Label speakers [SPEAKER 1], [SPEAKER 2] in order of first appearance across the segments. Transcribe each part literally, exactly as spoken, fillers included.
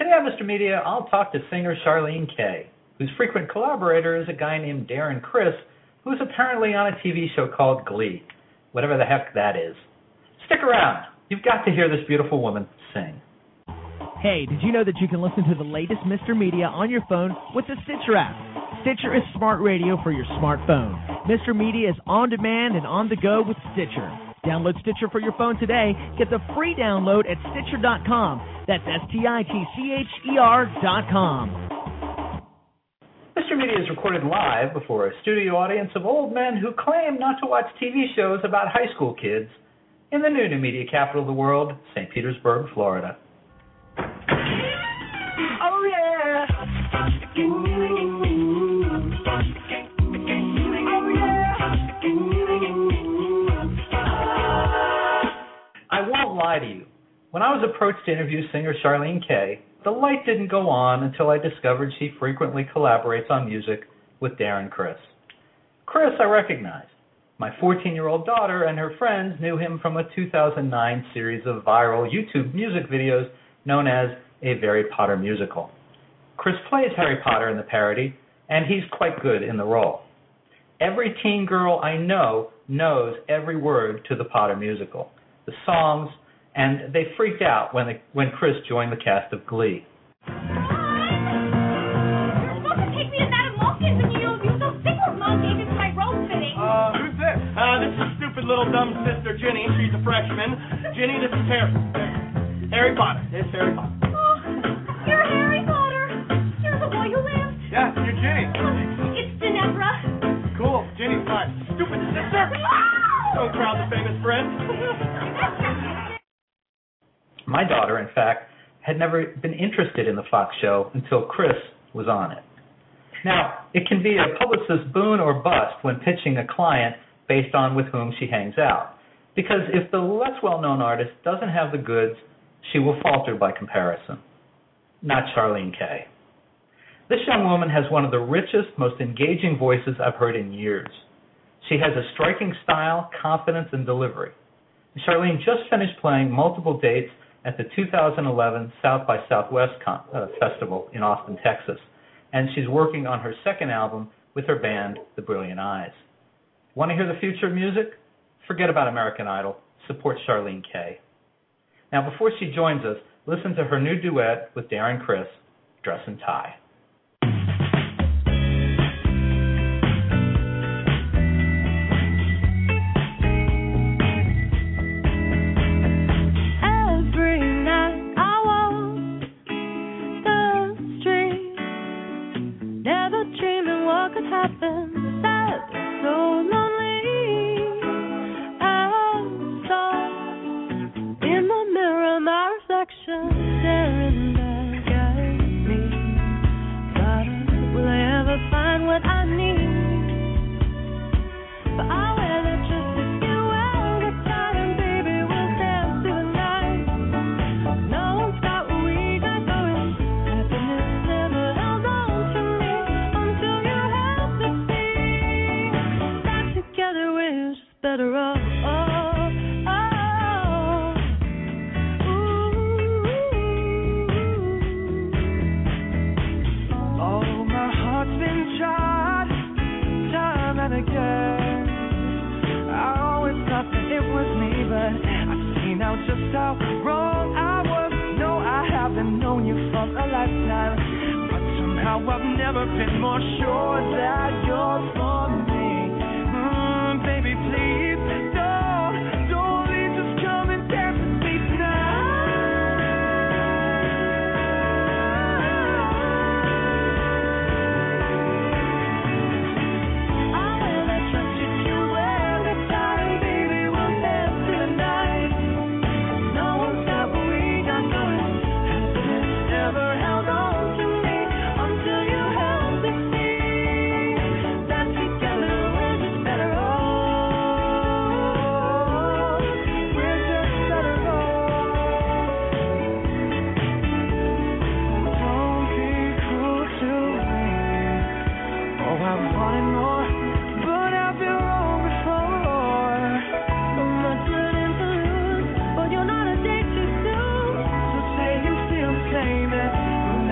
[SPEAKER 1] Today on Mister Media, I'll talk to singer Charlene Kay, whose frequent collaborator is a guy named Darren Criss, who's apparently on a T V show called Glee, whatever the heck that is. Stick around. You've got to hear this beautiful woman sing.
[SPEAKER 2] Hey, did you know that you can listen to the latest Mister Media on your phone with the Stitcher app? Stitcher is smart radio for your smartphone. Mister Media is on demand and on the go with Stitcher. Download Stitcher for your phone today. Get the free download at Stitcher dot com. That's S T I T C H E R dot com.
[SPEAKER 1] Mister Media is recorded live before a studio audience of old men who claim not to watch T V shows about high school kids in the new new media capital of the world, Saint Petersburg, Florida.
[SPEAKER 3] Oh, yeah. Ooh. Oh, yeah.
[SPEAKER 1] I won't lie to you. When I was approached to interview singer Charlene Kay, the light didn't go on until I discovered she frequently collaborates on music with Darren Criss. Criss I recognized. My fourteen-year-old daughter and her friends knew him from a two thousand nine series of viral YouTube music videos known as A Very Potter Musical. Criss plays Harry Potter in the parody, and he's quite good in the role. Every teen girl I know knows every word to the Potter musical, the songs, and they freaked out when, the, when Criss joined the cast of Glee.
[SPEAKER 4] You're supposed to take me to Madame Malkin's and you, you so sick with Mom gave me for my rose fitting.
[SPEAKER 5] Uh, who's this? Uh, this is stupid little dumb sister Ginny. She's a freshman. Ginny, this is Harry. Harry Potter. It's Harry Potter.
[SPEAKER 4] Oh, you're Harry Potter. You're the boy who lives.
[SPEAKER 5] Yeah, you're Ginny.
[SPEAKER 4] It's Ginevra.
[SPEAKER 5] Cool. Ginny's fine. Stupid sister. Don't crowd the famous friend.
[SPEAKER 1] My daughter, in fact, had never been interested in the Fox show until Criss was on it. Now, it can be a publicist's boon or bust when pitching a client based on with whom she hangs out, because if the less well-known artist doesn't have the goods, she will falter by comparison. Not Charlene Kay. This young woman has one of the richest, most engaging voices I've heard in years. She has a striking style, confidence, and delivery. Charlene just finished playing multiple dates at the two thousand eleven South by Southwest Con- uh, Festival in Austin, Texas, and she's working on her second album with her band, The Brilliant Eyes. Want to hear the future of music? Forget about American Idol. Support Charlene Kay. Now, before she joins us, listen to her new duet with Darren Criss, Dress and Tie.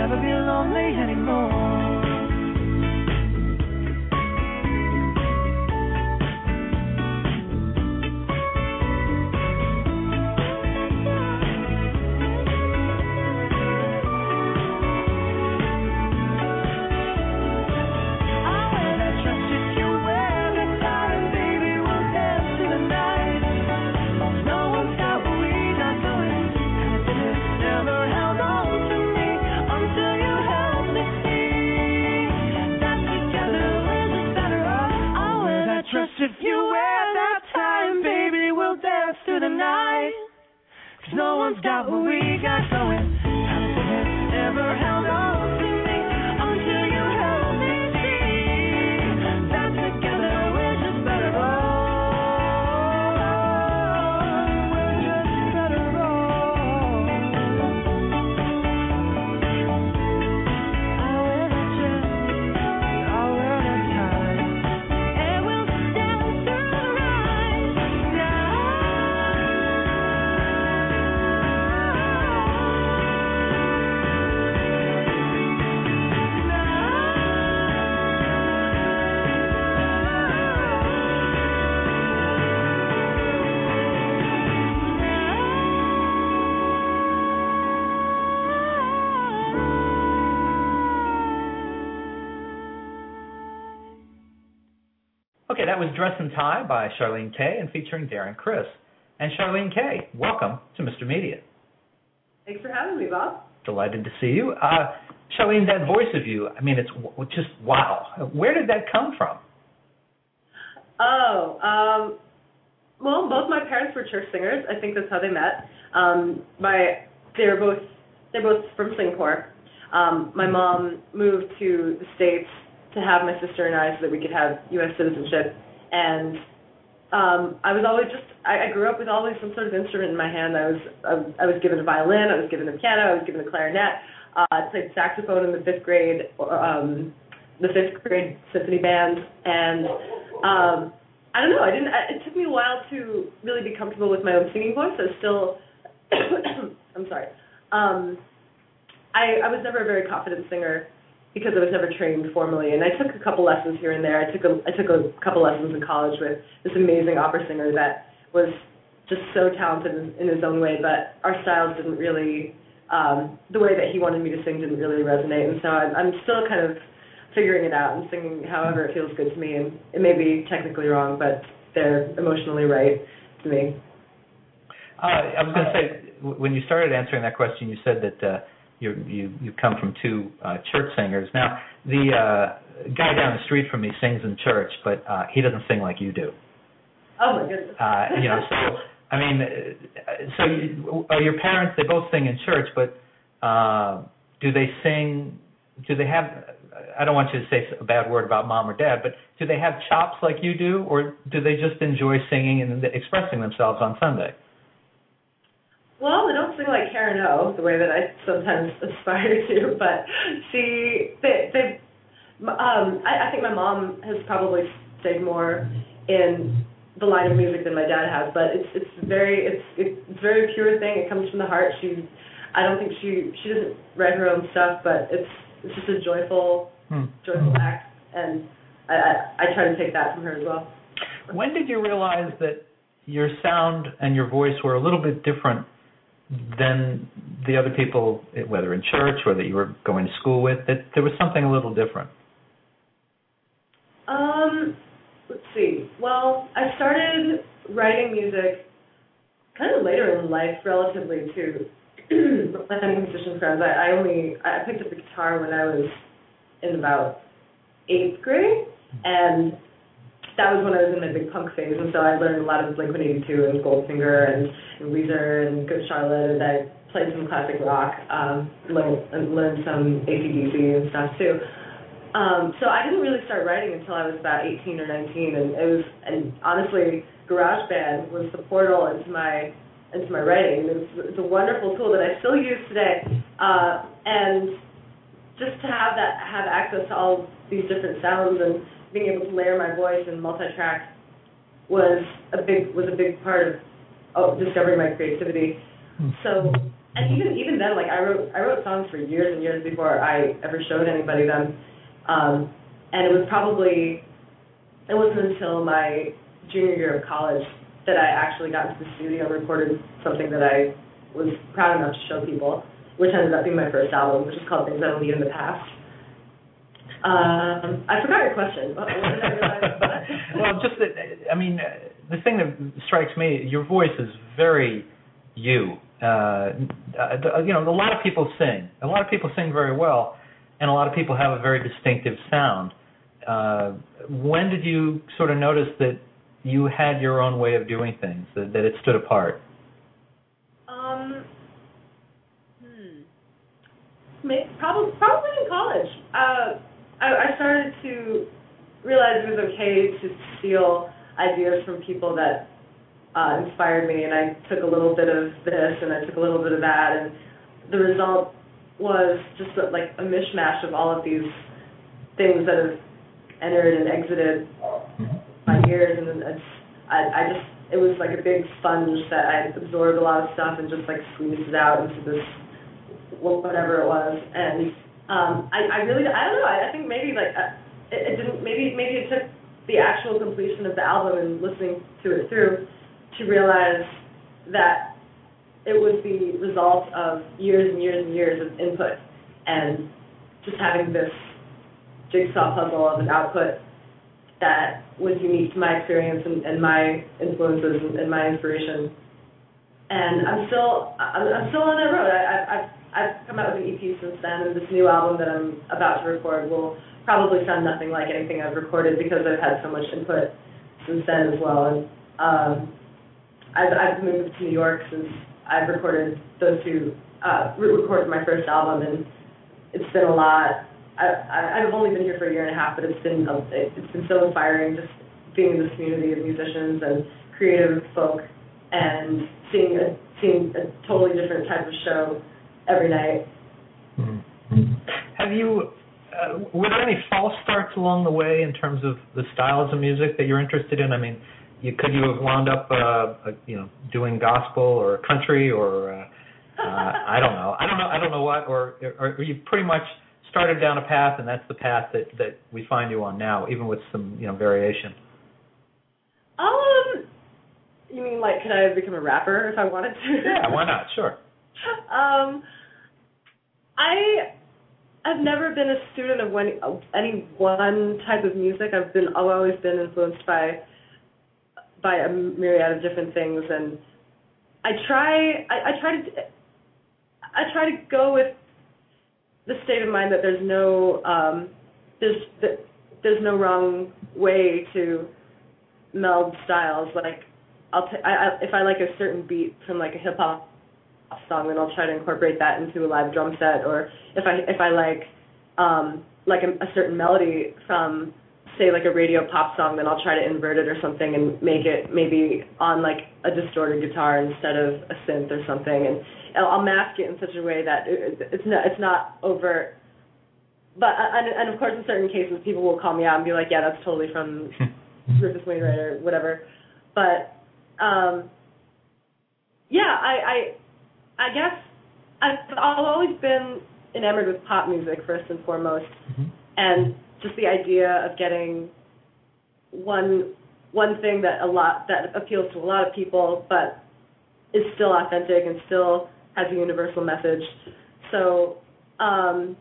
[SPEAKER 3] never be lonely anymore. If you wear that time, baby, we'll dance through the night. Cause no one's got what we got going. Happiness never held on to me until you help me see that together we're just better off. We're just better off. I wear that dress, I wear that tie.
[SPEAKER 1] Okay, that was Dress and Tie by Charlene Kay and featuring Darren Criss. And Charlene Kay, welcome to Mister Media.
[SPEAKER 6] Thanks for having me, Bob.
[SPEAKER 1] Delighted to see you. Uh, Charlene, that voice of you, I mean, it's w- just wow. Where did that come from?
[SPEAKER 6] Oh, um, well, both my parents were church singers. I think that's how they met. Um, my, they're both they're both from Singapore. Um, my mom moved to the States to have my sister and I so that we could have U S citizenship. And um, I was always just, I, I grew up with always some sort of instrument in my hand. I was I, was- I was given a violin, I was given a piano, I was given a clarinet. Uh, I played saxophone in the fifth grade, um, the fifth grade symphony band. And um, I don't know, I didn't, I, it took me a while to really be comfortable with my own singing voice. I was still, I'm sorry. Um, I, I was never a very confident singer because I was never trained formally, and I took a couple lessons here and there. I took a I took a couple lessons in college with this amazing opera singer that was just so talented in, in his own way, but our styles didn't really, um, the way that he wanted me to sing didn't really resonate, and so I'm, I'm still kind of figuring it out and singing however it feels good to me, and it may be technically wrong, but they're emotionally right to me.
[SPEAKER 1] Uh, I was going to say, w- when you started answering that question, you said that uh, You're, you you come from two uh, church singers. Now, the uh, guy down the street from me sings in church, but uh, he doesn't sing like you do.
[SPEAKER 6] Oh my goodness.
[SPEAKER 1] Uh, you know, so I mean, uh, so you, uh, your parents, they both sing in church, but uh, do they sing? Do they have? I don't want you to say a bad word about mom or dad, but do they have chops like you do, or do they just enjoy singing and expressing themselves on Sunday?
[SPEAKER 6] Well, they don't sing like Karen O, the way that I sometimes aspire to, but she, they, they, um, I, I think my mom has probably stayed more in the line of music than my dad has, but it's it's very it's it's a very pure thing. It comes from the heart. She, I don't think she she doesn't write her own stuff, but it's it's just a joyful hmm. joyful act, and I, I I try to take that from her as well.
[SPEAKER 1] When did you realize that your sound and your voice were a little bit different than the other people, whether in church or that you were going to school with, that there was something a little different?
[SPEAKER 6] Um, let's see. Well, I started writing music kind of later in life, relatively to my musician friends. I, I only I picked up the guitar when I was in about eighth grade, and that was when I was in my big punk phase, and so I learned a lot of Blink one eighty-two and Goldfinger and, and Weezer and Good Charlotte, and I played some classic rock, um, learned, and learned some A C D C and stuff too. Um, so I didn't really start writing until I was about eighteen or nineteen, and it was, and honestly, GarageBand was the portal into my into my writing. It's, it's a wonderful tool that I still use today, uh, and just to have that, have access to all these different sounds and being able to layer my voice and multi-track was a big was a big part of oh, discovering my creativity. So and even even then, like I wrote I wrote songs for years and years before I ever showed anybody them, um, and it was probably it wasn't until my junior year of college that I actually got into the studio and recorded something that I was proud enough to show people, which ended up being my first album, which is called Things That'll Lead in the Past. Um, I forgot your question. What, what did I realize?
[SPEAKER 1] Well, just that, I mean, the thing that strikes me, your voice is very you. Uh, you know, a lot of people sing. A lot of people sing very well, and a lot of people have a very distinctive sound. Uh, when did you sort of notice that you had your own way of doing things, that, that it stood apart?
[SPEAKER 6] Um, hmm. Maybe, probably, probably in college. Uh, I, I started to realize it was okay to steal ideas from people that uh, inspired me, and I took a little bit of this and I took a little bit of that, and the result was just a, like a mishmash of all of these things that have entered and exited my ears, and then it's, I, I just, it was like a big sponge that I absorbed a lot of stuff and just like squeezed it out into this, whatever it was, and um, I, I really, I don't know, I, I think maybe like, uh, it, it didn't, maybe, maybe it took the actual completion of the album and listening to it through to realize that it was the result of years and years and years of input, and just having this jigsaw puzzle of an output that was unique to my experience and, and my influences and, and my inspiration. And I'm still I'm, I'm still on that road. I, I, I've I've come out with an E P since then, and this new album that I'm about to record will probably sound nothing like anything I've recorded because I've had so much input since then as well. And um, I've I've moved to New York since I've recorded those two uh, recorded my first album, and it's been a lot. I, I've only been here for a year and a half, but it's been it's been so inspiring just being in this community of musicians and creative folk and seeing a seeing a totally different type of show every night.
[SPEAKER 1] Mm-hmm. Have you uh, were there any false starts along the way in terms of the styles of music that you're interested in? I mean, you, could you have wound up uh, uh, you know doing gospel or country or uh, uh, I don't know I don't know I don't know what or or, or you pretty much started down a path, and that's the path that, that we find you on now, even with some, you know, variation?
[SPEAKER 6] Um, you mean like, could I have become a rapper if I wanted to?
[SPEAKER 1] Yeah, why not? Sure.
[SPEAKER 6] um, I I've never been a student of, one, of any one type of music. I've been I've always been influenced by by a myriad of different things, and I try I, I try to I try to go with the state of mind that there's no um, there's that there's no wrong way to meld styles. Like I'll t- I, I, if I like a certain beat from like a hip hop song, then I'll try to incorporate that into a live drum set. Or if I if I like um, like a, a certain melody from say like a radio pop song, then I'll try to invert it or something and make it maybe on like a distorted guitar instead of a synth or something, and I'll mask it in such a way that it's not it's not overt. But and, and of course, in certain cases, people will call me out and be like, "Yeah, that's totally from Rufus Wainwright or whatever." But um, yeah, I, I I guess I've, I've always been enamored with pop music first and foremost, mm-hmm. and just the idea of getting one one thing that a lot that appeals to a lot of people, but is still authentic and still has a universal message. So um,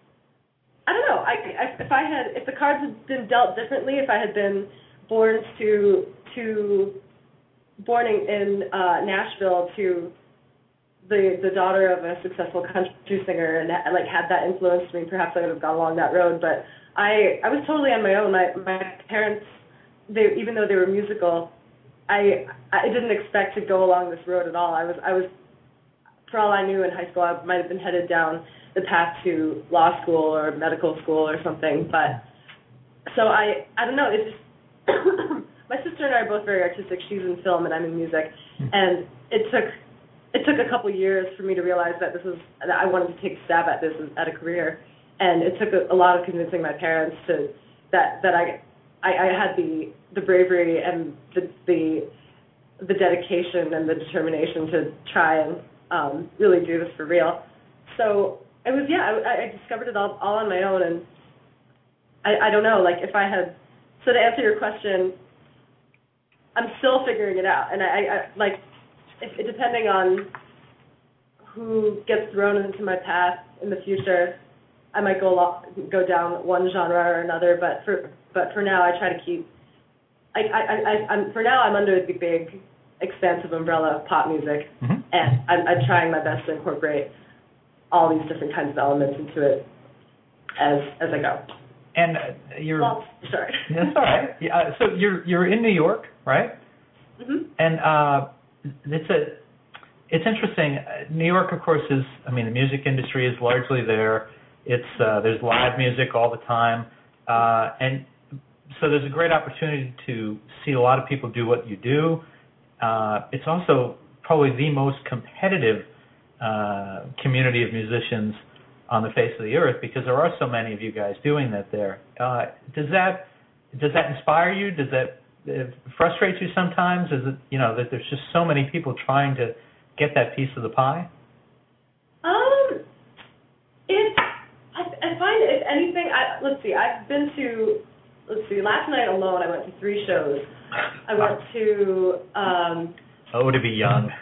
[SPEAKER 6] I don't know. I, I, if I had, if the cards had been dealt differently, if I had been born to to born in, in uh, Nashville to the the daughter of a successful country singer and like had that influenced me, perhaps I would have gone along that road. But I I was totally on my own. My my parents, they even though they were musical, I I didn't expect to go along this road at all. I was I was for all I knew in high school, I might have been headed down the path to law school or medical school or something. But so I I don't know. It's just my sister and I are both very artistic. She's in film and I'm in music, and it took it took a couple years for me to realize that this is that I wanted to take a stab at this at a career, and it took a, a lot of convincing my parents to that that I I, I had the the bravery and the the the dedication and the determination to try and um, really do this for real. So it was, yeah, I, I discovered it all, all on my own, and I, I don't know, like if I had, so to answer your question, I'm still figuring it out, and I, I like, if, depending on who gets thrown into my path in the future, I might go lo- go down one genre or another, but for but for now, I try to keep, I, I, I, I'm, for now, I'm under the big, expansive umbrella of pop music,
[SPEAKER 1] mm-hmm.
[SPEAKER 6] and I'm, I'm trying my best to incorporate all these different kinds of elements into it as as I go.
[SPEAKER 1] And uh, you're
[SPEAKER 6] well, sorry.
[SPEAKER 1] That's all right. Yeah, uh, so you're you're in New York, right?
[SPEAKER 6] Mm-hmm.
[SPEAKER 1] And uh, it's a it's interesting. New York, of course, is I mean the music industry is largely there. It's uh, there's live music all the time, uh, and so there's a great opportunity to see a lot of people do what you do. Uh, it's also probably the most competitive uh, community of musicians on the face of the earth because there are so many of you guys doing that there. Uh, does that does that inspire you? Does that uh, frustrate you sometimes? Is it you know that there's just so many people trying to get that piece of the pie?
[SPEAKER 6] Um, it I, I find if anything, I, let's see, I've been to let's see, last night alone I went to three shows. I went to um.
[SPEAKER 1] Oh, to be young.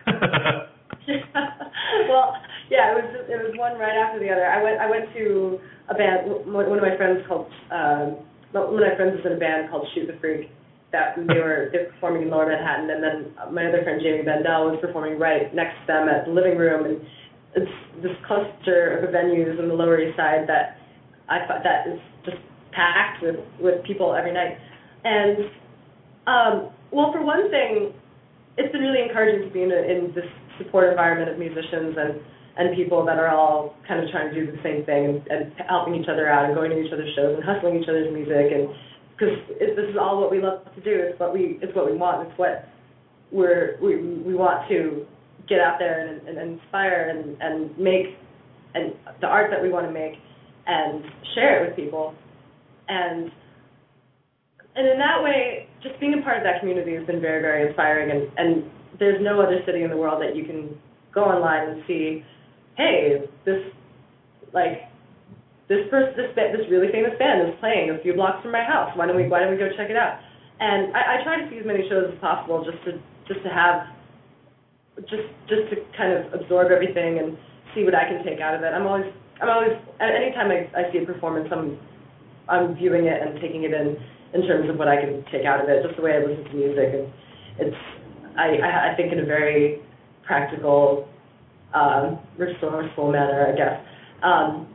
[SPEAKER 6] Well, yeah, it was just, it was one right after the other. I went I went to a band. One of my friends called um, one of my friends was in a band called Shoot the Freak. That they were they were performing in Lower Manhattan, and then my other friend Jamie Bendel was performing right next to them at the living room, and it's this cluster of venues in the Lower East Side that I thought that is just packed with with people every night. And um, well, for one thing, it's been really encouraging to be in, a, in this support environment of musicians and, and people that are all kind of trying to do the same thing and, and helping each other out and going to each other's shows and hustling each other's music, and because this is all what we love to do. It's what we it's what we want. It's what we're we we want to get out there and, and, and inspire and, and make and the art that we want to make and share it with people. And and in that way, just being a part of that community has been very, very inspiring. And, and there's no other city in the world that you can go online and see, hey, this, like, this person, this this really famous band is playing a few blocks from my house. Why don't we Why don't we go check it out? And I, I try to see as many shows as possible, just to just to have, just just to kind of absorb everything and see what I can take out of it. I'm always I'm always at any time I, I see a performance, I'm I'm viewing it and taking it in in terms of what I can take out of it. Just the way I listen to music, and it's I I think in a very practical, um, resourceful manner, I guess. Um,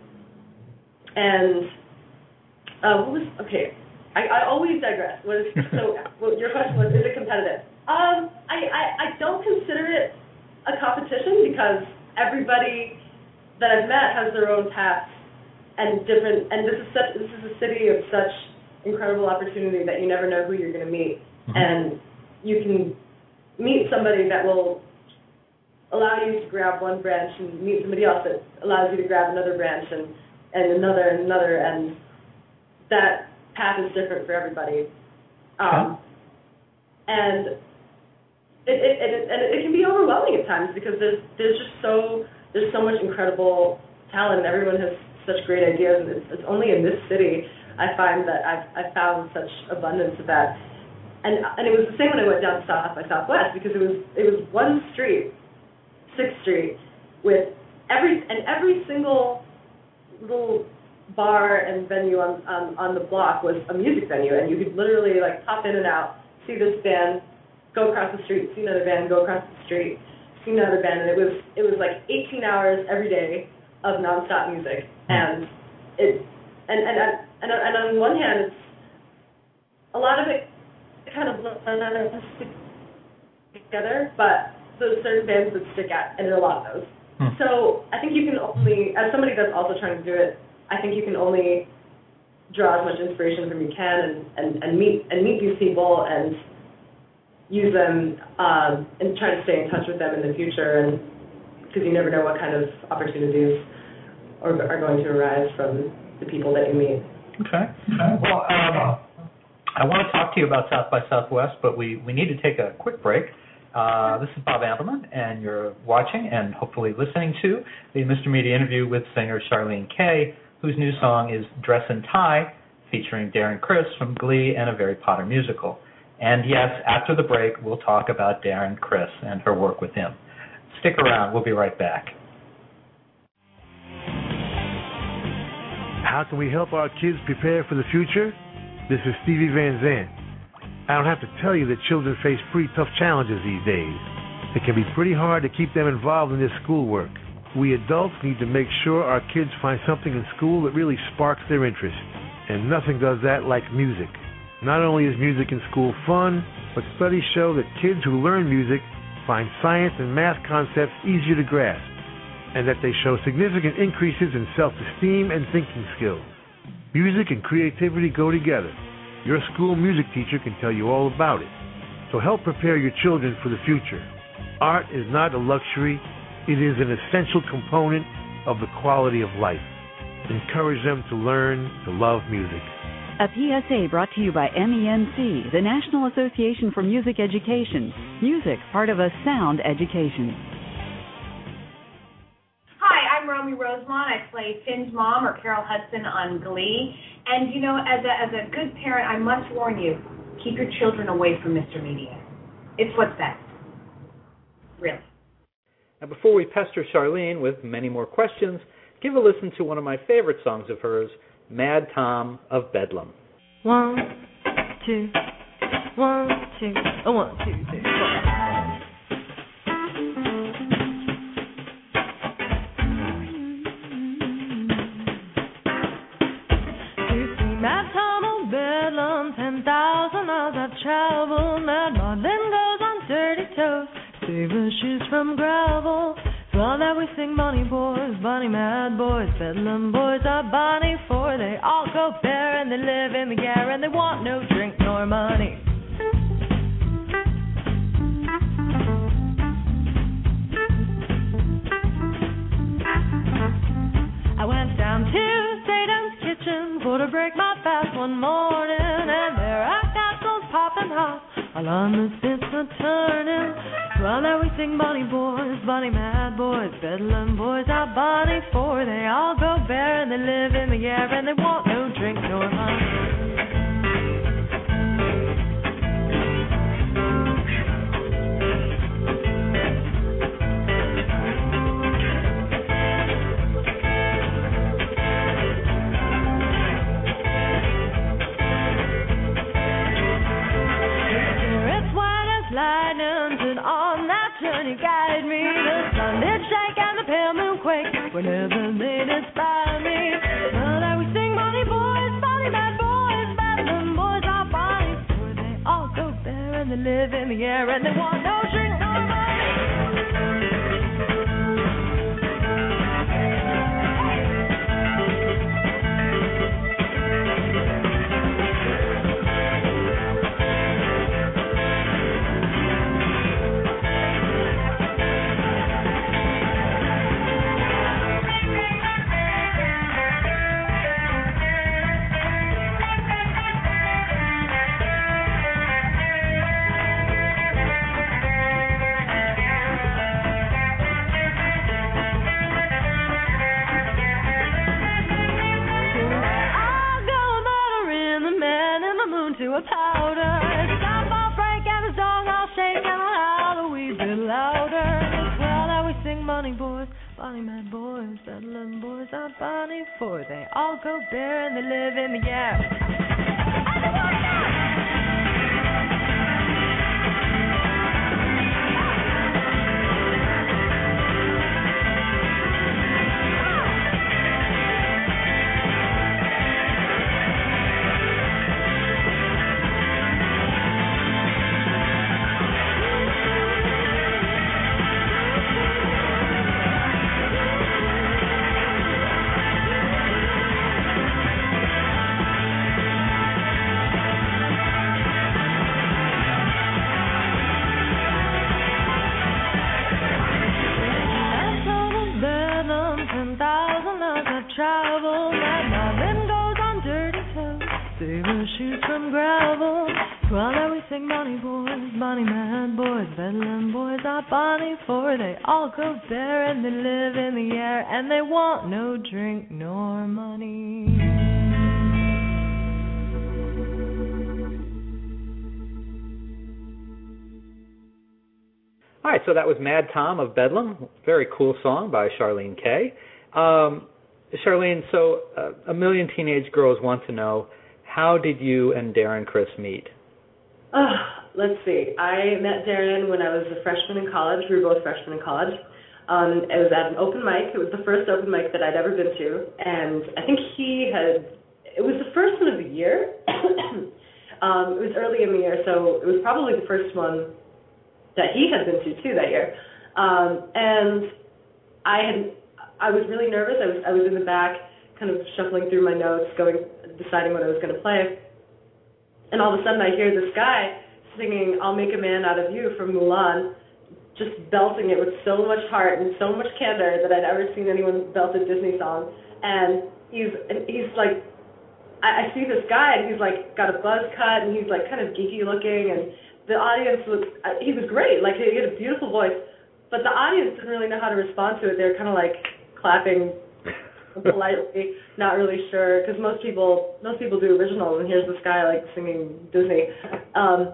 [SPEAKER 6] And uh, what was okay? I, I always digress. What is, so well, your question was, is it competitive? Um, I, I I don't consider it a competition because everybody that I've met has their own paths and different. And this is such this is a city of such incredible opportunity that you never know who you're going to meet, mm-hmm. and you can meet somebody that will allow you to grab one branch and meet somebody else that allows you to grab another branch and. and another and another, and that path is different for everybody. Um, okay. And it, it, it, and it can be overwhelming at times because there's there's just so there's so much incredible talent, and everyone has such great ideas. And it's, it's only in this city I find that I've I've found such abundance of that. And and it was the same when I went down South by Southwest, because it was it was one street, Sixth Street, with every and every single little bar and venue on, on on the block was a music venue, and you could literally like pop in and out, see this band, go across the street, see another band, go across the street, see another band, and it was it was like eighteen hours every day of nonstop music, and it and and and, and on one hand, it's a lot of it kind of blends together, but there's certain bands that stick out, and there are a lot of those. So I think you can only, as somebody that's also trying to do it, I think you can only draw as much inspiration from you can, and, and, and meet and meet these people and use them um, and try to stay in touch with them in the future, and because you never know what kind of opportunities are, are going to arise from the people that you meet.
[SPEAKER 1] Okay. okay. Well, um, I want to talk to you about South by Southwest, but we, we need to take a quick break. Uh, this is Bob Ambleman, and you're watching and hopefully listening to the Mister Media interview with singer Charlene Kay, whose new song is Dress and Tie, featuring Darren Criss from Glee and A Very Potter Musical. And yes, after the break, we'll talk about Darren Criss and her work with him. Stick around. We'll be right back.
[SPEAKER 7] How can we help our kids prepare for the future? This is Stevie Van Zandt. I don't have to tell you that children face pretty tough challenges these days. It can be pretty hard to keep them involved in their schoolwork. We adults need to make sure our kids find something in school that really sparks their interest. And nothing does that like music. Not only is music in school fun, but studies show that kids who learn music find science and math concepts easier to grasp, and that they show significant increases in self-esteem and thinking skills. Music and creativity go together. Your school music teacher can tell you all about it. So help prepare your children for the future. Art is not a luxury. It is an essential component of the quality of life. Encourage them to learn to love music.
[SPEAKER 8] A P S A brought to you by M E N C, the National Association for Music Education. Music, part of a sound education.
[SPEAKER 9] Hi, I'm Romy Rosemont. I play Finn's mom, or Carol Hudson, on Glee. And, you know, as a, as a good parent, I must warn you, keep your children away from Mister Media. It's what's best. Really.
[SPEAKER 1] Now, before we pester Charlene with many more questions, give a listen to one of my favorite songs of hers, Mad Tom of Bedlam.
[SPEAKER 3] One, two, one, two, oh, one, two, three, four. Mad Tom of Bedlam, ten thousand miles I've traveled. Mad Maudlin goes on dirty toes, save her shoes from gravel. It's all that we sing, Bonnie boys, Bonnie mad boys, Bedlam boys are Bonnie, for they all go bare and they live in the air and they want no drink nor money. I went down to Satan's kitchen for to break my fast one morning, and there I got those popping hot, all on the spits a turning. Well, now we sing Bonnie boys, Bonnie mad boys, Bedlam boys are Bonnie, for they all go bare and they live in the air and they want no drink nor money. Lightning stood on that turn, you guide me. The sun did shake and the pale moon quake whenever they did spy me. Well, now we sing Bonnie boys, Bonnie mad boys, Bedlam boys are Bonnie, for they all go bare and they live in the air and they want no drink nor money. To a powder, it's time I'll break and the song I'll shake and I'll howl a wee bit louder. Well, now we sing Bonnie boys, Bonnie mad boys, Bedlam boys are Bonnie, for they all go bare and they live in the air. Travel, my Marvin goes on dirty toes, save her shoes from gravel. Well, then we sing Bonnie boys, Bonnie man boys, Bedlam boys, not Bonnie for. They all go there and they live in the air and they want no drink nor money.
[SPEAKER 1] All right, so that was Mad Tom of Bedlam. Very cool song by Charlene Kay. Um, Charlene, so uh, a million teenage girls want to know, how did you and Darren Criss meet?
[SPEAKER 6] Oh, let's see. I met Darren when I was a freshman in college. We were both freshmen in college. Um, it was at an open mic. It was the first open mic that I'd ever been to, and I think he had, it was the first one of the year. um, it was early in the year, so it was probably the first one that he had been to, too, that year. Um, and I had, I was really nervous. I was, I was in the back, kind of shuffling through my notes, going, deciding what I was going to play. And all of a sudden I hear this guy singing I'll Make a Man Out of You from Mulan, just belting it with so much heart and so much candor that I'd ever seen anyone belt a Disney song. And he's and he's like, I, I see this guy and he's like got a buzz cut and he's like kind of geeky looking, and the audience was, he was great, like he had a beautiful voice, but the audience didn't really know how to respond to it. They were kind of like clapping politely, not really sure, because most people most people do originals, and here's this guy like singing Disney, um,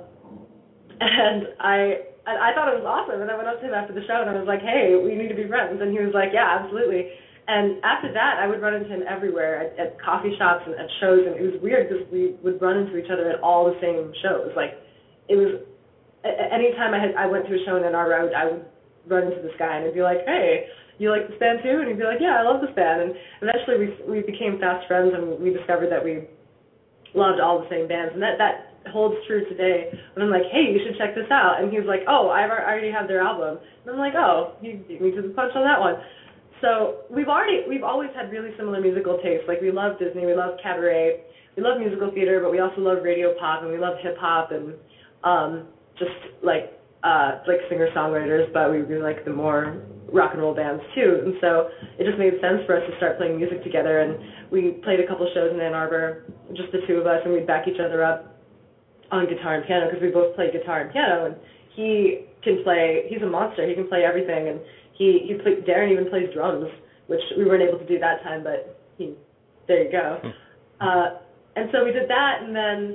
[SPEAKER 6] and I I thought it was awesome, and I went up to him after the show and I was like, hey, we need to be friends, and he was like, yeah, absolutely. And after that, I would run into him everywhere, at, at coffee shops and at shows, and it was weird because we would run into each other at all the same shows. Like, it was, anytime I had I went to a show in Ann Arbor, I would, I would run into this guy and I'd be like, hey, you like this band too? And he'd be like, yeah, I love this band. And eventually we we became fast friends, and we discovered that we loved all the same bands. And that, that holds true today. And I'm like, hey, you should check this out. And he was like, oh, I've, I already have their album. And I'm like, oh, you beat me to the punch on that one. So we've already, we've always had really similar musical tastes. Like, we love Disney, we love cabaret, we love musical theater, but we also love radio pop, and we love hip-hop, and um, just like, uh, like singer-songwriters, but we really like the more rock and roll bands too, and so it just made sense for us to start playing music together. And we played a couple shows in Ann Arbor, just the two of us, and we'd back each other up on guitar and piano, because we both play guitar and piano, and he can play, he's a monster, he can play everything, and he, he play, Darren even plays drums, which we weren't able to do that time, but he, there you go. Uh, and so we did that, and then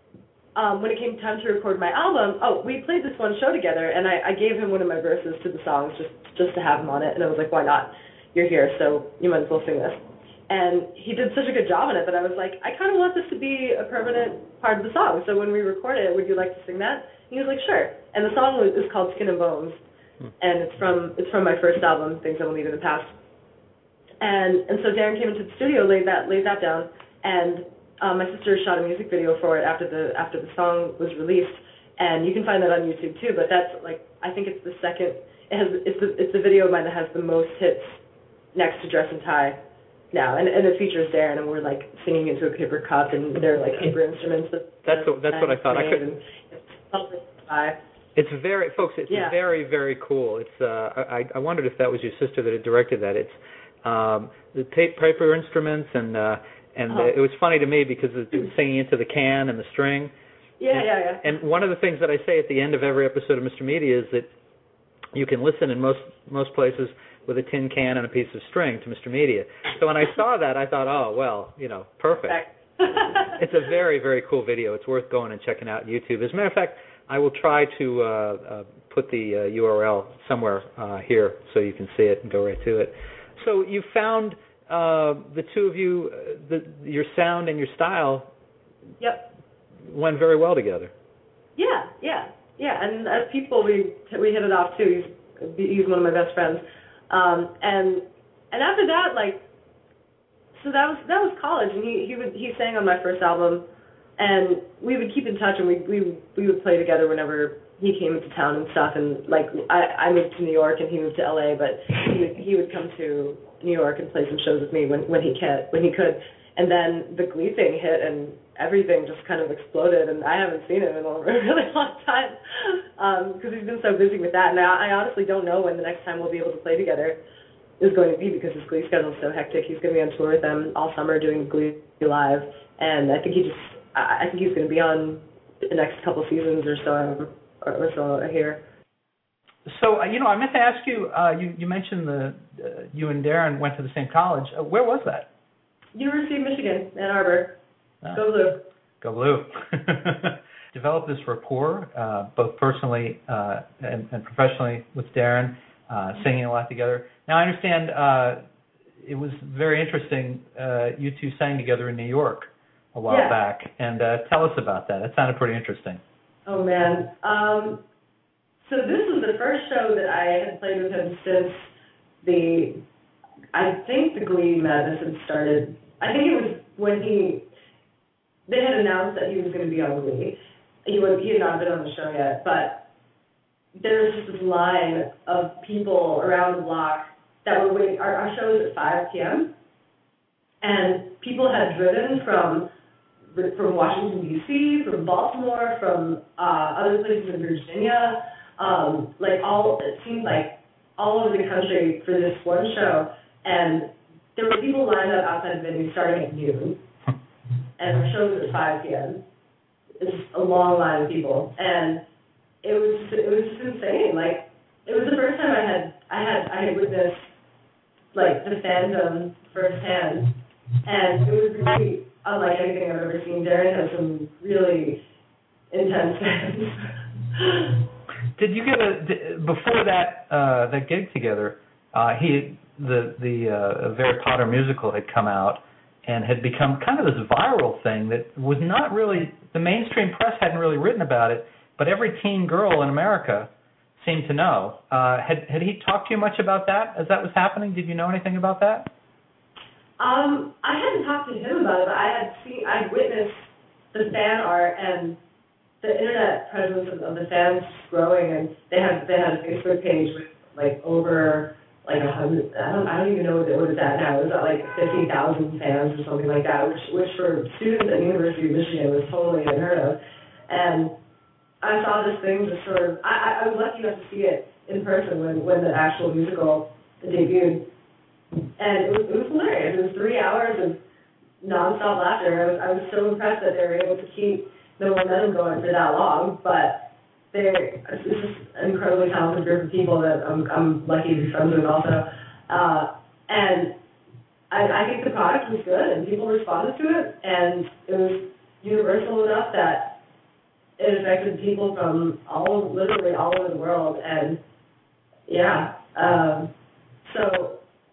[SPEAKER 6] Um, when it came time to record my album, oh, we played this one show together, and I, I gave him one of my verses to the songs just, just to have him on it, and I was like, why not? You're here, so you might as well sing this. And he did such a good job on it that I was like, I kind of want this to be a permanent part of the song, so when we record it, would you like to sing that? And he was like, sure. And the song was, is called Skin and Bones, and it's from it's from my first album, Things I Will Leave in the Past. And and so Darren came into the studio, laid that laid that down, and Um, my sister shot a music video for it after the after the song was released, and you can find that on YouTube too. But that's like, I think it's the second. It has it's the it's the video of mine that has the most hits next to Dress and Tie now, and and it features Darren, and we're like singing into a paper cup, and they're like paper instruments. That,
[SPEAKER 1] that's what, that's what I thought. I could. It's very, folks. It's yeah. very very cool. It's uh, I I wondered if that was your sister that had directed that. It's um, the tape paper instruments and. Uh, And uh, it was funny to me because it was singing into the can and the string.
[SPEAKER 6] Yeah,
[SPEAKER 1] and,
[SPEAKER 6] yeah, yeah.
[SPEAKER 1] And one of the things that I say at the end of every episode of Mister Media is that you can listen in most most places with a tin can and a piece of string to Mister Media. So when I saw that, I thought, oh, well, you know, perfect. It's a very, very cool video. It's worth going and checking out on YouTube. As a matter of fact, I will try to uh, uh, put the uh, U R L somewhere uh, here so you can see it and go right to it. So you found... Uh, the two of you, uh, the, your sound and your style
[SPEAKER 6] yep.
[SPEAKER 1] went very well together.
[SPEAKER 6] Yeah, yeah, yeah. And as people, we we hit it off too. He's he's one of my best friends. Um, and and after that, like, so that was that was college, and he he would he sang on my first album, and we would keep in touch, and we we we would play together whenever he came into town and stuff. And like, I I moved to New York and he moved to L A, but he would he would come to New York and play some shows with me when when he can when he could. And then the Glee thing hit, and everything just kind of exploded, and I haven't seen him in a really long time because um, he's been so busy with that. And I, I honestly don't know when the next time we'll be able to play together is going to be, because his Glee schedule is so hectic. He's going to be on tour with them all summer doing Glee Live, and I think he just I think he's going to be on the next couple seasons or so or so here.
[SPEAKER 1] So, uh, you know, I meant to ask you, uh, you, you mentioned the uh, you and Darren went to the same college. Uh, where was that?
[SPEAKER 6] University of Michigan, Ann Arbor.
[SPEAKER 1] Ah.
[SPEAKER 6] Go Blue.
[SPEAKER 1] Go Blue. Developed this rapport, uh, both personally uh, and, and professionally with Darren, uh, singing a lot together. Now, I understand uh, it was very interesting. Uh, you two sang together in New York a while
[SPEAKER 6] yeah.
[SPEAKER 1] back. And uh, tell us about that. It sounded pretty interesting.
[SPEAKER 6] Oh, man. Um, so this was the first show that I had played with him since the, I think the Glee madness had started. I think it was when he, they had announced that he was going to be on Glee. He, was, he had not been on the show yet, but there was just this line of people around the block that were waiting. Our, our show was at five p.m., and people had driven from from Washington, D C, from Baltimore, from uh, other places in Virginia, um, like all, it seemed like all over the country for this one show. And there were people lined up outside the venue starting at noon, and our show was at five p.m. It was a long line of people, and it was it was just insane. Like, it was the first time I had I had I had witnessed like the fandom firsthand, and it was really unlike anything I've ever seen. Darren has some really intense fans.
[SPEAKER 1] Did you get a did, before that uh, that gig together? Uh, he the the uh, Harry Potter musical had come out and had become kind of this viral thing that was not really, the mainstream press hadn't really written about it, but every teen girl in America seemed to know. Uh, had had he talked to you much about that as that was happening? Did you know anything about that?
[SPEAKER 6] Um, I hadn't talked to him about it, but I had seen, I'd witnessed the fan art and the internet presence of, of the fans growing, and they had they had a Facebook page with like over like a hundred. I don't I don't even know what it what it's at now. It was at like fifty thousand fans or something like that, which which for students at the University of Michigan was totally unheard of. And I saw this thing just sort of. I I was lucky enough to see it in person when when the actual musical debuted. And it was, it was hilarious. It was three hours of nonstop laughter. I was, I was so impressed that they were able to keep the momentum going for that long. But they're it's just an incredibly talented group of people that I'm, I'm lucky to be friends with also. Uh, and I, I think the product was good, and people responded to it, and it was universal enough that it affected people from all, literally all over the world. And yeah, um, so.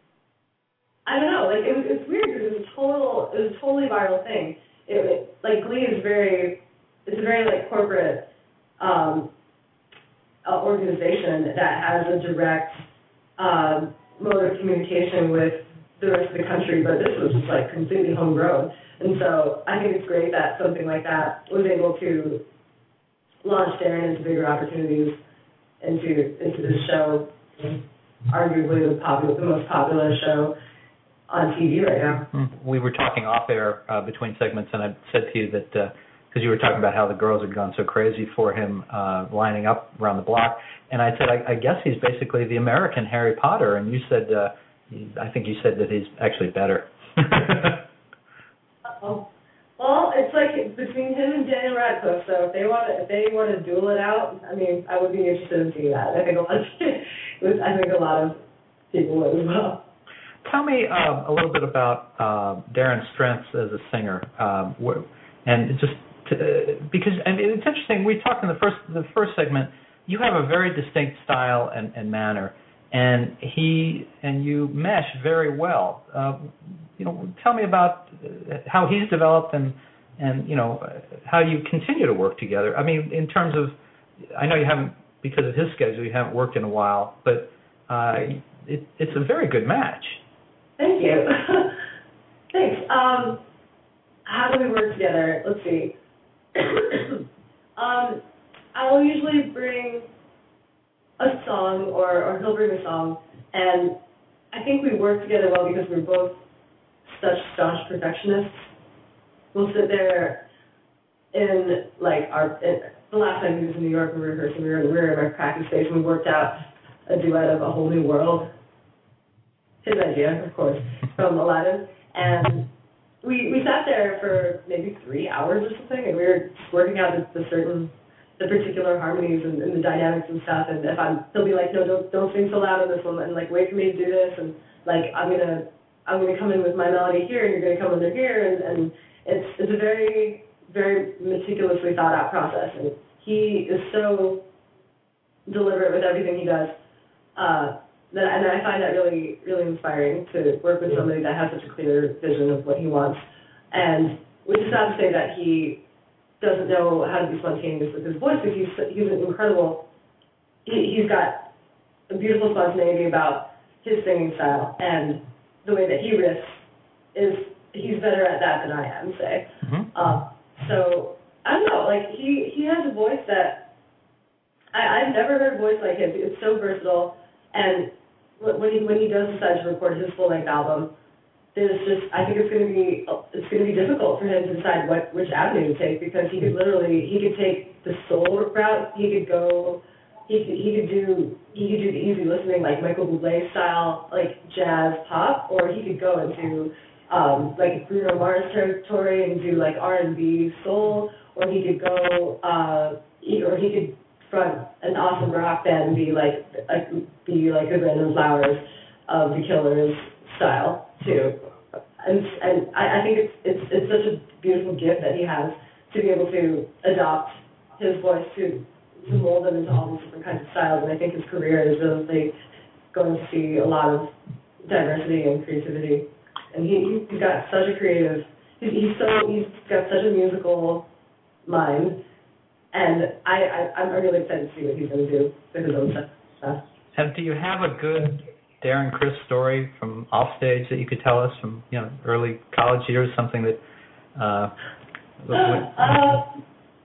[SPEAKER 6] I don't know, like, it was, it's weird because it was a total, it was a totally viral thing. It, it, like, Glee is very, it's a very, like, corporate um, uh, organization that has a direct um, mode of communication with the rest of the country, but this was just, like, completely homegrown. And so I think it's great that something like that was able to launch Darren into bigger opportunities, into, into this show, arguably the, popular, the most popular show on T V right now.
[SPEAKER 1] We were talking off air uh, between segments, and I said to you that because uh, you were talking about how the girls had gone so crazy for him uh, lining up around the block, and I said, I, I guess he's basically the American Harry Potter, and you said, uh, I think you said that he's actually better.
[SPEAKER 6] Oh, well, it's like between him and Daniel Radcliffe. So if they want to, if they want to duel it out, I mean, I would be interested in seeing that. I think a lot of, I think a lot of people would as well.
[SPEAKER 1] Tell me uh, a little bit about uh, Darren's strengths as a singer, um, wh- and just to, uh, because and it's interesting. We talked in the first the first segment. You have a very distinct style and, and manner, and he and you mesh very well. Uh, you know, tell me about how he's developed and and you know how you continue to work together. I mean, in terms of, I know you haven't, because of his schedule, you haven't worked in a while, but uh, it, it's a very good match.
[SPEAKER 6] Thank you. Thanks. Um, how do we work together? Let's see. um, I'll usually bring a song, or, or he'll bring a song, and I think we work together well because we're both such staunch perfectionists. We'll sit there in, like, our, in, the last time he was in New York, we were rehearsing, we were, we were in our practice space, and we worked out a duet of A Whole New World. His idea, of course, from Aladdin. And we we sat there for maybe three hours or something, and we were just working out the, the certain, the particular harmonies and, and the dynamics and stuff. And if I'm, he'll be like, no, don't don't sing so loud on this one, and like wait for me to do this, and like I'm gonna I'm gonna come in with my melody here, and you're gonna come under here, and, and it's it's a very very meticulously thought out process, and he is so deliberate with everything he does. Uh, that, and I find that really really inspiring to work with somebody that has such a clear vision of what he wants. And which is not to say that he doesn't know how to be spontaneous with his voice, because he's he's an incredible. He, he's got a beautiful spontaneity about his singing style, and the way that he riffs is he's better at that than I am, say.
[SPEAKER 1] Mm-hmm.
[SPEAKER 6] Uh, so I don't know, like he he has a voice that I I've never heard a voice like his. It's so versatile, and when he when he does decide to record his full length album, there's just I think it's going to be it's going to be difficult for him to decide what which avenue to take, because he could literally he could take the soul route, he could go he could he could do he could do the easy listening like Michael Bublé style like jazz pop, or he could go into um, like Bruno Mars territory and do like R and B soul, or he could go uh, he, or he could front an awesome rock band and be like a, be like the Random Flowers of the Killers style too. And and I, I think it's it's it's such a beautiful gift that he has to be able to adopt his voice to to mold them into all these different kinds of styles. And I think his career is really going to see a lot of diversity and creativity. And he he's got such a creative he's, he's so he's got such a musical mind. And I, I, I'm really excited to see what he's going to do with his own stuff.
[SPEAKER 1] And do you have a good Darren Criss story from offstage that you could tell us from, you know, early college years, something that... Uh,
[SPEAKER 6] uh,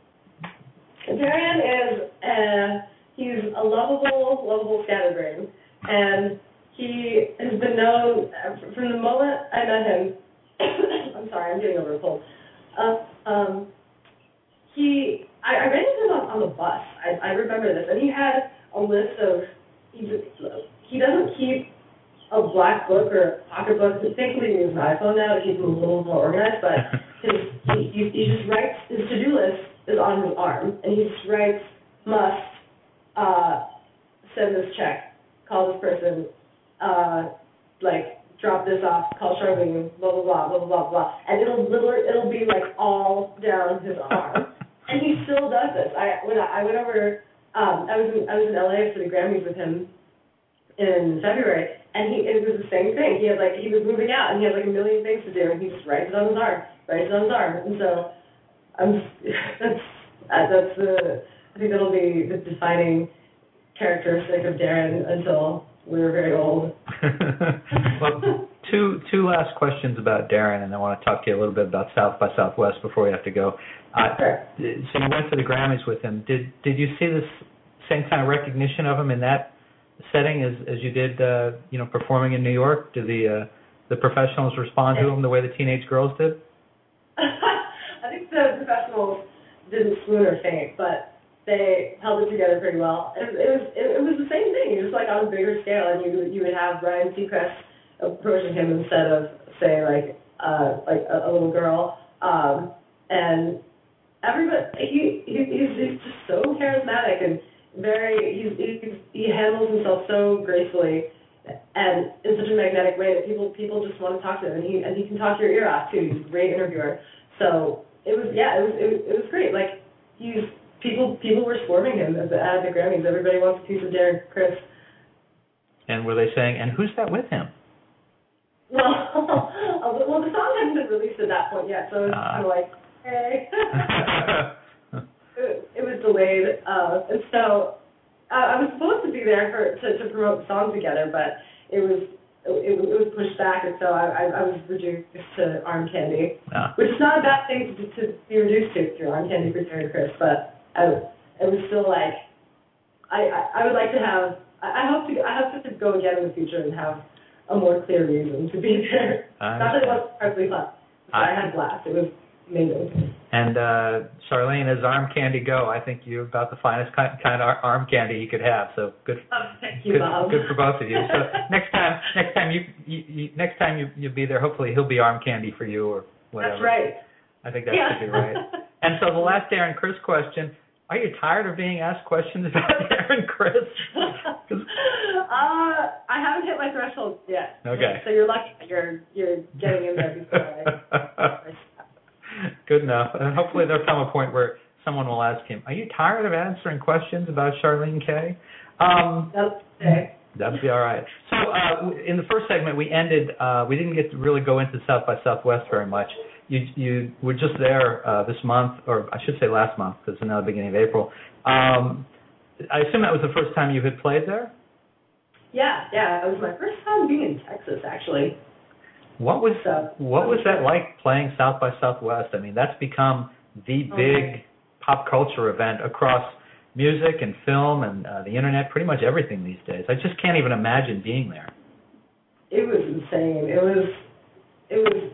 [SPEAKER 6] Darren is, uh, he's a lovable, lovable scatterbrain. And he has been known, from the moment I met him, I'm sorry, I'm getting over a cold. Uh, um, he... I, I ran into him on, on the bus. I, I remember this, and he had a list of. He just, he doesn't keep a black book or a pocketbook. Thankfully, he uses an iPhone now to keep him a little more organized. But his he, he, he just writes his to-do list is on his arm, and he just writes must uh, send this check, call this person, uh, like drop this off, call Charlene, blah blah blah blah blah blah, and it'll literally it'll be like all down his arm. And he still does this. I when I, I went over, um, I was in, I was in L A for the Grammys with him in February, and he it was the same thing. He had like he was moving out, and he had like a million things to do, and he just writes it on his arm, writes it on his arm, and so I'm that's uh, that's the I think that'll be the defining characteristic of Darren until we're very old.
[SPEAKER 1] Well, two two last questions about Darren, and I want to talk to you a little bit about South by Southwest before we have to go. Uh,
[SPEAKER 6] sure.
[SPEAKER 1] So you went to the Grammys with him. Did did you see this same kind of recognition of him in that setting as as you did, uh, you know, performing in New York? Did the uh, the professionals respond to him the way the teenage girls did?
[SPEAKER 6] I think the professionals didn't swoon or faint, but they held it together pretty well. It, it was it, it was the same thing, just like on a bigger scale, and you you would have Ryan Seacrest approaching him instead of say like uh, like a, a little girl, um, and everybody he, he he's, he's just so charismatic and very he's, he's he handles himself so gracefully and in such a magnetic way that people people just want to talk to him, and he and he can talk your ear off too. He's a great interviewer. So it was yeah it was it was, it was great. Like he's people people were swarming him at the, at the Grammys. Everybody wants a piece of Darren Criss. And
[SPEAKER 1] were they saying, and who's that with him?
[SPEAKER 6] Well, well, the song hadn't been released at that point yet, so it was uh. kind of like, hey. it, it was delayed, uh, and so uh, I was supposed to be there for to, to promote the song together, but it was it, it was pushed back, and so I, I, I was reduced to Arm Candy, uh. which is not a bad thing to, to be reduced to through Arm Candy for Darren Criss, but I, it was still like I, I, I would like to have I, I hope to I hope to go again in the future and have a more clear reason to be there.
[SPEAKER 1] I
[SPEAKER 6] Not that it was perfectly fun. I, I had a blast. It was amazing.
[SPEAKER 1] And uh, Charlene, as Arm Candy go, I think you're about the finest kind, kind of arm candy you could have. So good.
[SPEAKER 6] Oh, thank you,
[SPEAKER 1] good,
[SPEAKER 6] Bob.
[SPEAKER 1] Good for both of you. So next time, next time you, you, you next time you you'll be there, hopefully he'll be Arm Candy for you, or whatever.
[SPEAKER 6] That's right.
[SPEAKER 1] I think that
[SPEAKER 6] yeah.
[SPEAKER 1] should be right. And so the last Darren Chris question, are you tired of being asked questions about Darren Chris?
[SPEAKER 6] uh, I haven't hit my threshold yet.
[SPEAKER 1] Okay.
[SPEAKER 6] So you're lucky you're you're getting in there before I...
[SPEAKER 1] Good enough. And hopefully there'll come a point where someone will ask him, are you tired of answering questions about Charlene Kay? Um,
[SPEAKER 6] That's okay.
[SPEAKER 1] That'd be all right. So uh, in the first segment, we ended, uh, we didn't get to really go into South by Southwest very much. You you were just there uh, this month, or I should say last month, because it's now the beginning of April. Um, I assume that was the first time you had played there?
[SPEAKER 6] Yeah, yeah. It was my first time being in Texas, actually.
[SPEAKER 1] What was
[SPEAKER 6] so,
[SPEAKER 1] what was that like playing South by Southwest? I mean, that's become the big okay. pop culture event across music and film and uh, the internet, pretty much everything these days. I just can't even imagine being there.
[SPEAKER 6] It was insane. It was it was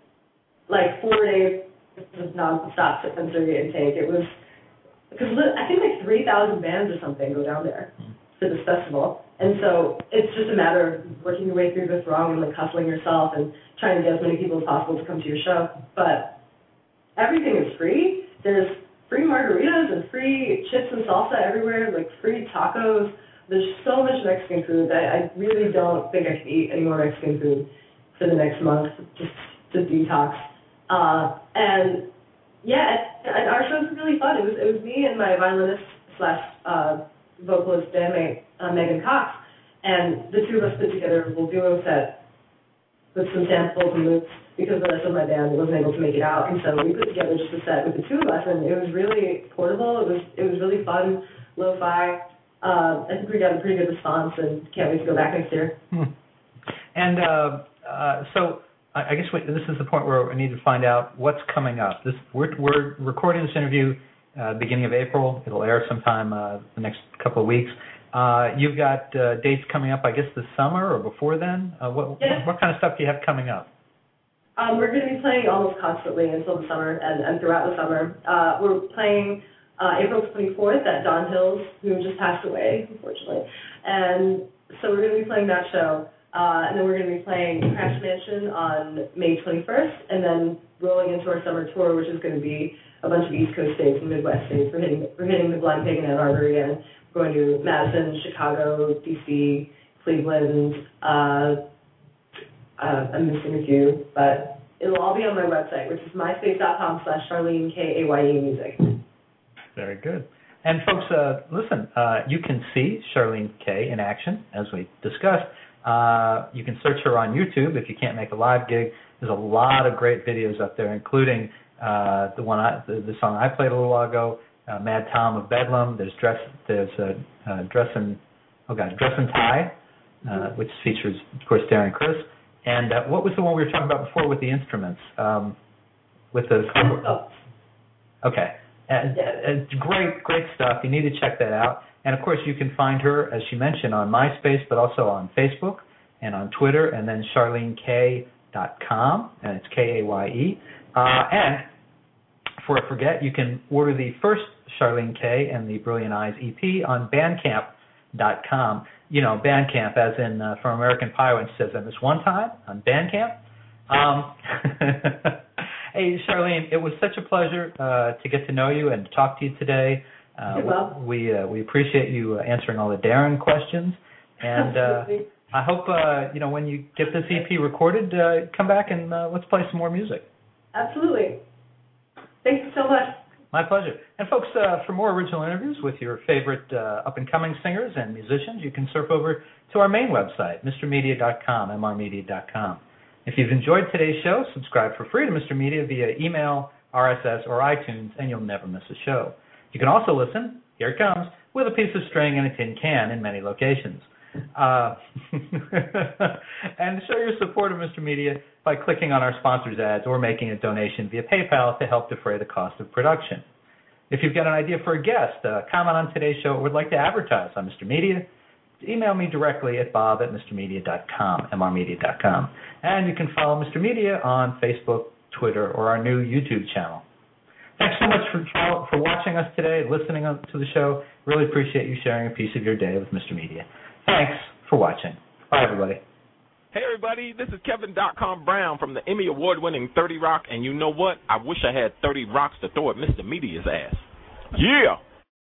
[SPEAKER 6] like four days of nonstop sensory intake. It was because I think like three thousand bands or something go down there to this festival, and so it's just a matter of working your way through the throng and like hustling yourself and trying to get as many people as possible to come to your show. But everything is free. There's free margaritas and free chips and salsa everywhere, like free tacos. There's so much Mexican food. I, I really don't think I can eat any more Mexican food for the next month, just to detox. Uh, and yeah, and our shows were really fun. It was it was me and my violinist slash uh, vocalist bandmate uh, Megan Cox, and the two of us put together a little duo set with some samples and loops because the rest of my band wasn't able to make it out, and so we put together just a set with the two of us, and it was really portable. It was it was really fun, lo-fi. Uh, I think we got a pretty good response, and can't wait to go back next year.
[SPEAKER 1] Hmm. And uh, uh, so. I guess we, this is the point where I need to find out what's coming up. This we're, we're recording this interview uh, beginning of April. It'll air sometime uh, the next couple of weeks. Uh, you've got uh, dates coming up, I guess, this summer or before then. Uh, what,
[SPEAKER 6] yeah.
[SPEAKER 1] what kind of stuff do you have coming up?
[SPEAKER 6] Um, we're going to be playing almost constantly until the summer and, and throughout the summer. Uh, we're playing uh, April twenty-fourth at Don Hills, who just passed away, unfortunately, and so we're going to be playing that show. Uh, and then we're going to be playing Crash Mansion on May twenty-first, and then rolling into our summer tour, which is going to be a bunch of East Coast states and Midwest states. We're hitting, we're hitting the Blind Pig in Ann Arbor again. We're going to Madison, Chicago, D C, Cleveland. Uh, uh, I'm missing a few, but it'll all be on my website, which is myspace.com slash Charlene K A Y E music.
[SPEAKER 1] Very good. And folks, uh, listen, uh, you can see Charlene Kay in action, as we discussed. Uh, you can search her on YouTube if you can't make a live gig. There's a lot of great videos up there, including uh, the one I, the, the song I played a little while ago, uh, Mad Tom of Bedlam. There's dress, there's uh, uh, dress and oh god, dress and tie, uh, which features of course Darren Chris. And uh, what was the one we were talking about before with the instruments? Um, with the okay, and, and great great stuff. You need to check that out. And, of course, you can find her, as she mentioned, on MySpace, but also on Facebook and on Twitter, and then charlene kay dot com, and it's K A Y E. Uh, and, before I forget, you can order the first Charlene Kay and the Brilliant Eyes E P on bandcamp dot com. You know, Bandcamp, as in uh, from American Pie, when she says that this one time on Bandcamp. Um, hey, Charlene, it was such a pleasure uh, to get to know you and to talk to you today. Uh,
[SPEAKER 6] well.
[SPEAKER 1] We uh, we appreciate you uh, answering all the Darren questions, and uh, I hope uh, you know when you get this E P recorded, uh, come back and uh, let's play some more music.
[SPEAKER 6] Absolutely. Thank you so much.
[SPEAKER 1] My pleasure. And folks, uh, for more original interviews with your favorite uh, up-and-coming singers and musicians, you can surf over to our main website, Mr Media dot com, M R Media dot com. If you've enjoyed today's show, subscribe for free to Mister Media via email, R S S, or iTunes, and you'll never miss a show. You can also listen, here it comes, with a piece of string and a tin can in many locations. Uh, and show your support of Mister Media by clicking on our sponsors' ads or making a donation via PayPal to help defray the cost of production. If you've got an idea for a guest, a comment on today's show, or would like to advertise on Mister Media, email me directly at bob at Mr Media dot com, M R Media dot com. And you can follow Mister Media on Facebook, Twitter, or our new YouTube channel. Thanks so much for for watching us today, listening to the show. Really appreciate you sharing a piece of your day with Mister Media. Thanks for watching. Bye, everybody.
[SPEAKER 10] Hey, everybody, this is Kevin Dotcom Brown from the Emmy Award-winning thirty Rock, and you know what? I wish I had thirty rocks to throw at Mister Media's ass. Yeah!